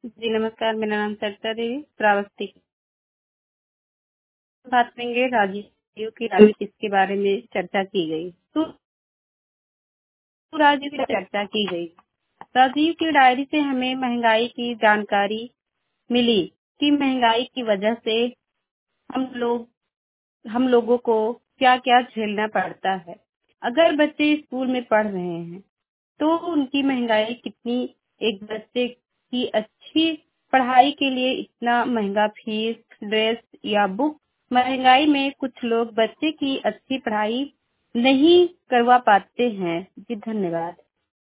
जी, नमस्कार, मेरा नाम सरिता देवी श्रावस्ती। बात करेंगे राजीव की डायरी किसके बारे में चर्चा की गई। तो राजीव की चर्चा की गई। राजीव की डायरी से हमें महंगाई की जानकारी मिली कि महंगाई की वजह से हम लोगों को क्या-क्या झेलना पड़ता है। अगर बच्चे स्कूल में पढ़ रहे हैं तो उनकी महंगाई कितनी, एक बच्चे की अच्छी पढ़ाई के लिए इतना महंगा फीस, ड्रेस या बुक। महंगाई में कुछ लोग बच्चे की अच्छी पढ़ाई नहीं करवा पाते हैं। जी, धन्यवाद।